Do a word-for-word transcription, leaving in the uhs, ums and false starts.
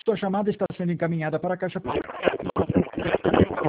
Sua chamada está sendo encaminhada para a caixa.